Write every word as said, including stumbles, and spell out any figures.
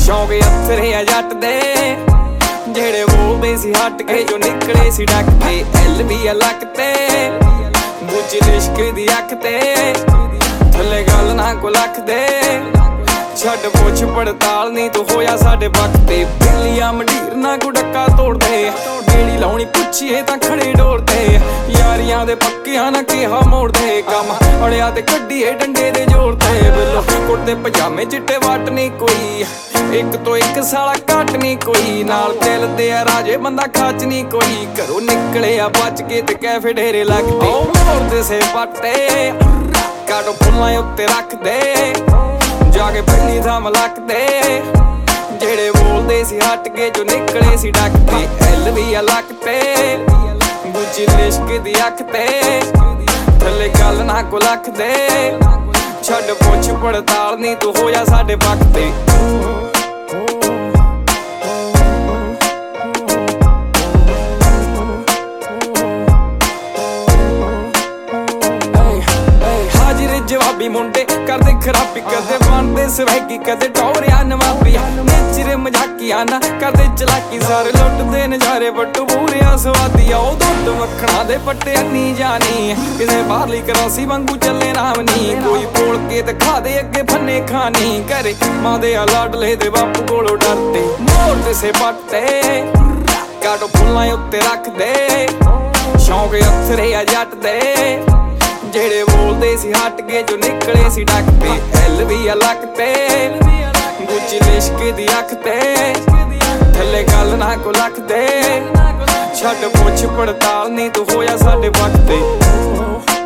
शौक अथरे आ जट दे जेड़े बोलदे सी हट के जो निकले सी डक ते एल भी अलग ते बुझ लिश्क दी अख ते थल्ले गल ना को लख दे छड़ पुछ पड़ताल नहीं तो होया साडे वक्त ते बिल्लियां मंडीर ना को डक्का तोड़ दे बेड़ी लाउणी पुछिए तां खड़े डोल दे यारियां दे पक्कियां ना किहा मोड़ दे कम अड़िया ते कड्डीए डंडे दे जोड़ दे बिल्लो कुर्ते पजामे चिट्टे वट नहीं कोई एक तो एक साला घट नहीं कोई नाल दिल दे राजे बंदा खच नहीं कोई घरों निकले आ बच के ते कैफे डेरे लगदे मोड़दे से पट्टे काटो फुल्लां उत्ते रख दे जाके पहली थां मलक दे जेड़े बोलदे सी हट के जो निकले सी डक ते एल भी अलग ते बुझ लिश्क दी अख ते थल्ले गल ना को लख दे छड़ पुछ पड़ताल नहीं तो होया साडे वक्त ते जवाबी मुंडे करदे खराबी कदे बनदे सवैगी कदे टौरिया नवाबी नेचरे मजाकिया ना करदे चलाकी सारे लुटदे नजारे बट्टू पूरिया स्वादी ओ दुध मक्खणा दे पट्टे अन्नी जानी किसे बाहरली करासी वांगू चले नामनी कोई बोल के ते खा दे अगे फन्ने खानी करे मां दे लाडले दे बापू कोलों डरदे मोड़दे से पट्टे काटो फुल्लां उत्ते रख दे शौक अथरे आ जट दे जेड़े बोलदे सी हट के जो निकले सी डक ते एल भी अलग ते बुझ लिश्क दी अख ते थल्ले गल ना को लख दे छड़ पुछ पड़ताल नहीं तो होया साडे वक्त ते।